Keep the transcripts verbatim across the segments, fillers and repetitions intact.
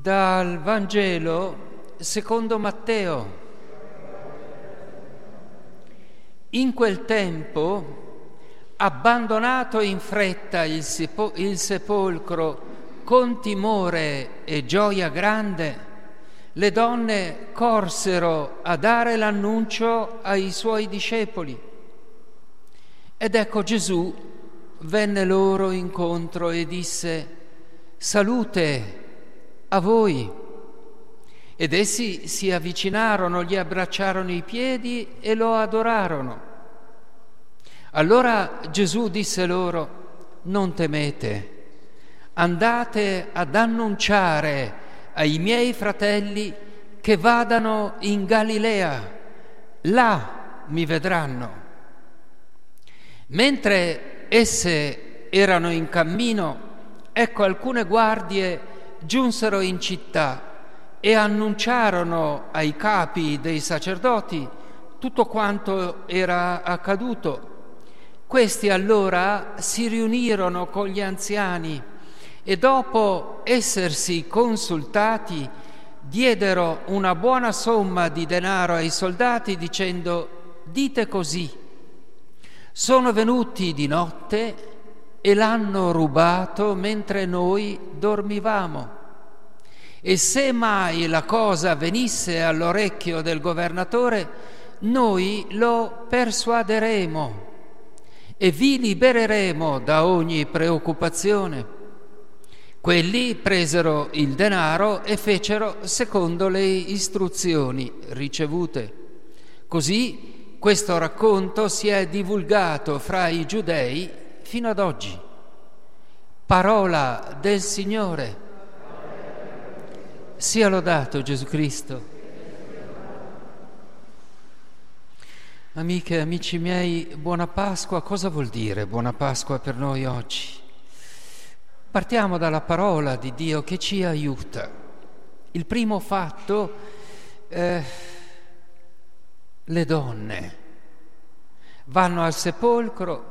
Dal Vangelo secondo Matteo. In quel tempo, abbandonato in fretta il, sepo- il sepolcro con timore e gioia grande, le donne corsero a dare l'annuncio ai suoi discepoli. Ed ecco Gesù venne loro incontro e disse: «Salute a voi!» Ed essi si avvicinarono, gli abbracciarono i piedi e lo adorarono. Allora Gesù disse loro: «Non temete, andate ad annunciare ai miei fratelli che vadano in Galilea, là mi vedranno». Mentre esse erano in cammino, ecco alcune guardie giunsero in città e annunciarono ai capi dei sacerdoti tutto quanto era accaduto. Questi allora si riunirono con gli anziani e dopo essersi consultati diedero una buona somma di denaro ai soldati dicendo: «Dite così: sono venuti di notte e l'hanno rubato mentre noi dormivamo. E se mai la cosa venisse all'orecchio del governatore, noi lo persuaderemo e vi libereremo da ogni preoccupazione». Quelli presero il denaro e fecero secondo le istruzioni ricevute. Così questo racconto si è divulgato fra i giudei fino ad oggi. Parola del Signore. Sia lodato Gesù Cristo. Amiche e amici miei, buona Pasqua. Cosa vuol dire buona Pasqua per noi oggi? Partiamo dalla parola di Dio che ci aiuta. Il primo fatto, eh, le donne vanno al sepolcro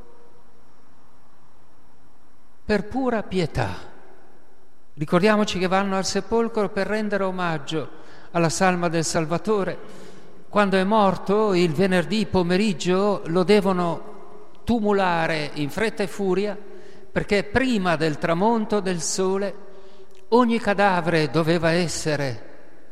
per pura pietà. Ricordiamoci che vanno al sepolcro per rendere omaggio alla salma del Salvatore. Quando è morto il venerdì pomeriggio lo devono tumulare in fretta e furia, perché prima del tramonto del sole ogni cadavere doveva essere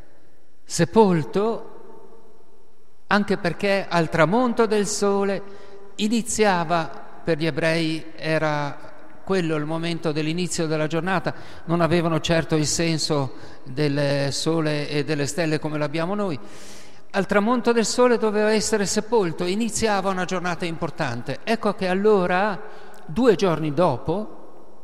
sepolto, anche perché al tramonto del sole iniziava, per gli ebrei era quello il momento dell'inizio della giornata, non avevano certo il senso del sole e delle stelle come l'abbiamo noi. Al tramonto del sole doveva essere sepolto, iniziava una giornata importante. Ecco che allora, due giorni dopo,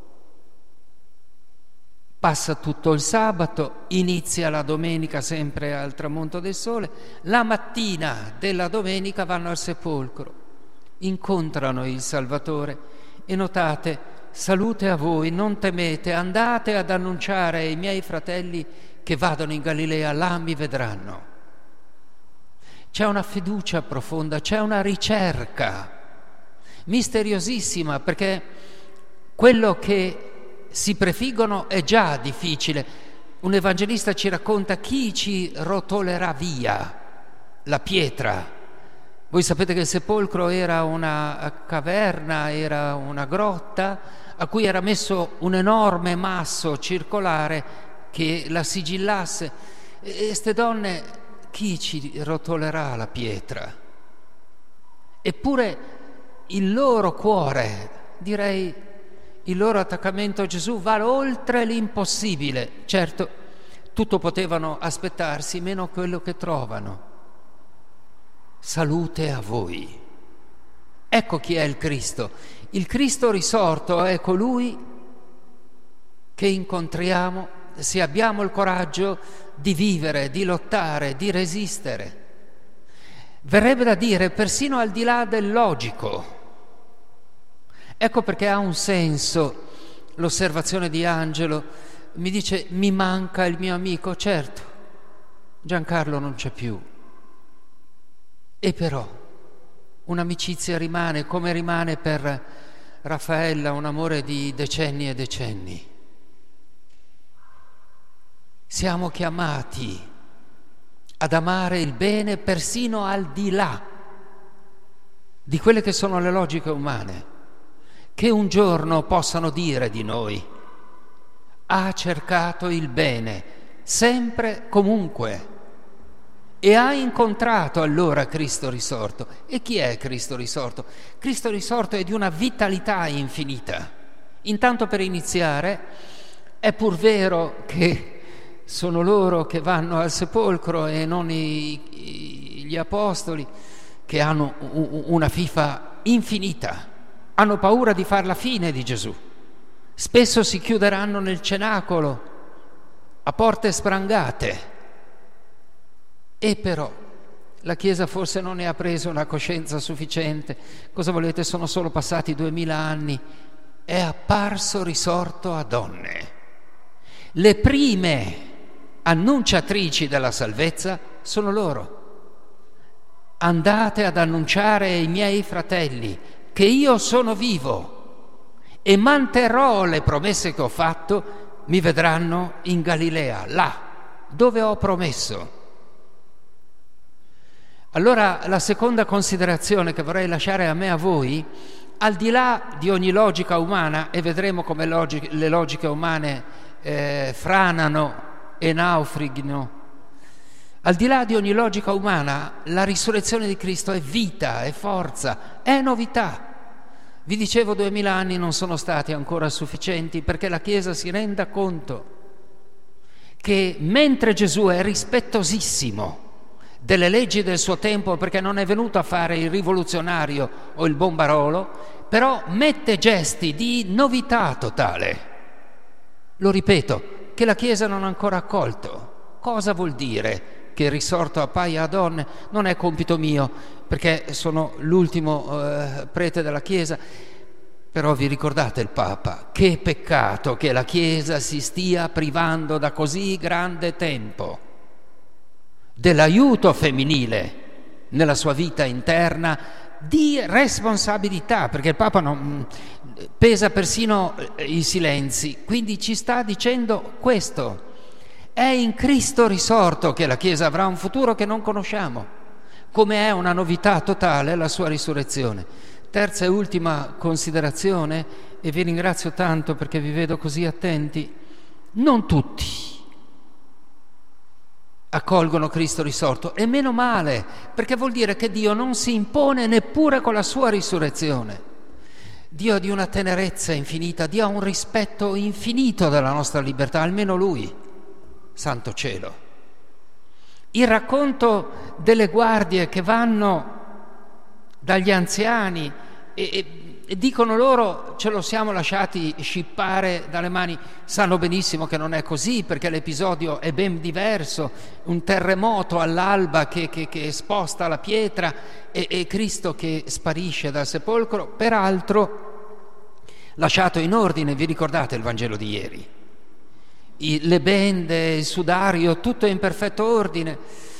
passa tutto il sabato, inizia la domenica sempre al tramonto del sole, la mattina della domenica vanno al sepolcro, incontrano il Salvatore e notate: «Salute a voi, non temete, andate ad annunciare ai miei fratelli che vadano in Galilea, là mi vedranno». C'è una fiducia profonda, c'è una ricerca misteriosissima, perché quello che si prefiggono è già difficile. Un evangelista ci racconta: chi ci rotolerà via la pietra. Voi sapete che il sepolcro era una caverna, era una grotta a cui era messo un enorme masso circolare che la sigillasse. E ste donne, chi ci rotolerà la pietra? Eppure il loro cuore, direi il loro attaccamento a Gesù, va oltre l'impossibile. Certo, tutto potevano aspettarsi meno quello che trovano. Salute a voi. Ecco chi è il Cristo. Il Cristo risorto è colui che incontriamo se abbiamo il coraggio di vivere, di lottare, di resistere. Verrebbe da dire persino al di là del logico. Ecco perché ha un senso l'osservazione di Angelo. Mi dice: mi manca il mio amico. Certo, Giancarlo non c'è più, e però un'amicizia rimane, come rimane per Raffaella un amore di decenni e decenni. Siamo chiamati ad amare il bene persino al di là di quelle che sono le logiche umane, che un giorno possano dire di noi: ha cercato il bene, sempre, comunque, e ha incontrato allora Cristo risorto. E chi è Cristo risorto? Cristo risorto è di una vitalità infinita. Intanto, per iniziare, è pur vero che sono loro che vanno al sepolcro e non i, i, gli apostoli, che hanno una fifa infinita, hanno paura di far la fine di Gesù. Spesso si chiuderanno nel cenacolo a porte sprangate, e però la Chiesa forse non ne ha preso una coscienza sufficiente. Cosa volete? Sono solo passati duemila anni. È apparso risorto a donne. Le prime annunciatrici della salvezza sono loro. Andate ad annunciare ai miei fratelli che io sono vivo e manterrò le promesse che ho fatto, mi vedranno in Galilea, là dove ho promesso. Allora, la seconda considerazione che vorrei lasciare a me e a voi, al di là di ogni logica umana, e vedremo come logiche, le logiche umane eh, franano e naufraghino, al di là di ogni logica umana, la risurrezione di Cristo è vita, è forza, è novità. Vi dicevo, duemila anni non sono stati ancora sufficienti perché la Chiesa si renda conto che mentre Gesù è rispettosissimo delle leggi del suo tempo, perché non è venuto a fare il rivoluzionario o il bombarolo, però mette gesti di novità totale. Lo ripeto, che la Chiesa non ha ancora accolto. Cosa vuol dire che il risorto appaia a donne? Non è compito mio, perché sono l'ultimo eh, prete della Chiesa, però vi ricordate il Papa? Che peccato che la Chiesa si stia privando da così grande tempo dell'aiuto femminile nella sua vita interna, di responsabilità, perché il Papa non, pesa persino i silenzi, quindi ci sta dicendo questo: è in Cristo risorto che la Chiesa avrà un futuro che non conosciamo, come è una novità totale la sua risurrezione. Terza e ultima considerazione, e vi ringrazio tanto perché vi vedo così attenti: non tutti accolgono Cristo risorto, e meno male, perché vuol dire che Dio non si impone neppure con la sua risurrezione. Dio ha di una tenerezza infinita, Dio ha un rispetto infinito della nostra libertà, almeno Lui, santo cielo. Il racconto delle guardie che vanno dagli anziani e, e, e dicono loro: ce lo siamo lasciati scippare dalle mani. Sanno benissimo che non è così, perché l'episodio è ben diverso, un terremoto all'alba che, che, che sposta la pietra e, e Cristo che sparisce dal sepolcro, peraltro lasciato in ordine. Vi ricordate il Vangelo di ieri? I, le bende, il sudario, tutto in perfetto ordine.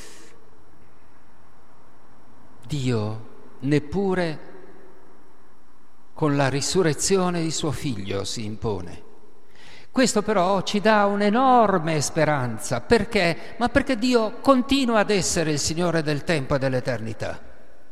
Dio neppure con la risurrezione di suo figlio si impone. Questo però ci dà un'enorme speranza. Perché? Ma perché Dio continua ad essere il Signore del tempo e dell'eternità.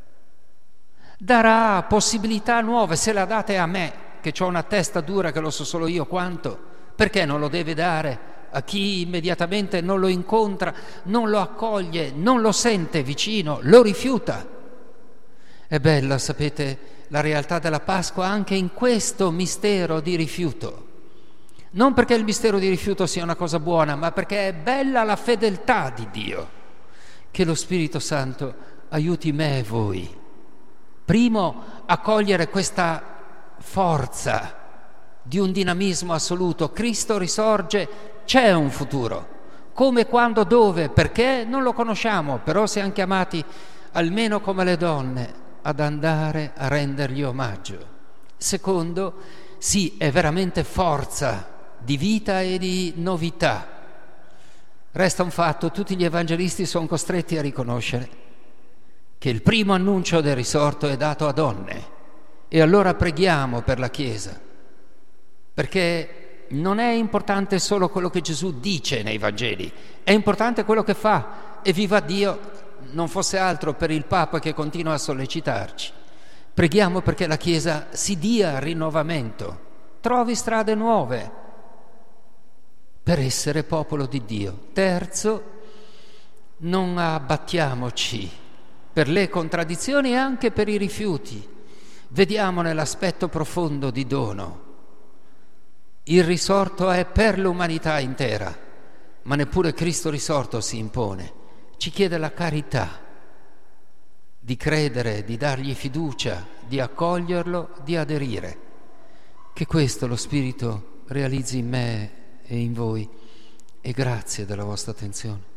Darà possibilità nuove. Se la date a me, che ho una testa dura che lo so solo io quanto, perché non lo deve dare a chi immediatamente non lo incontra, non lo accoglie, non lo sente vicino, lo rifiuta? È bella, sapete, la realtà della Pasqua anche in questo mistero di rifiuto. Non perché il mistero di rifiuto sia una cosa buona, ma perché è bella la fedeltà di Dio. Che lo Spirito Santo aiuti me e voi. Primo, a cogliere questa forza di un dinamismo assoluto. Cristo risorge, c'è un futuro. Come, quando, dove, perché non lo conosciamo, però siamo chiamati, almeno come le donne, ad andare a rendergli omaggio. Secondo, sì, è veramente forza di vita e di novità. Resta un fatto: tutti gli evangelisti sono costretti a riconoscere che il primo annuncio del risorto è dato a donne, e allora preghiamo per la Chiesa, perché non è importante solo quello che Gesù dice nei Vangeli, è importante quello che fa, e viva Dio, non fosse altro per il Papa che continua a sollecitarci. Preghiamo perché la Chiesa si dia rinnovamento, trovi strade nuove per essere popolo di Dio. Terzo, non abbattiamoci per le contraddizioni e anche per i rifiuti. Vediamo nell'aspetto profondo di dono. Il risorto è per l'umanità intera, ma neppure Cristo risorto si impone. Ci chiede la carità, di credere, di dargli fiducia, di accoglierlo, di aderire. Che questo lo Spirito realizzi in me e in voi, e grazie della vostra attenzione.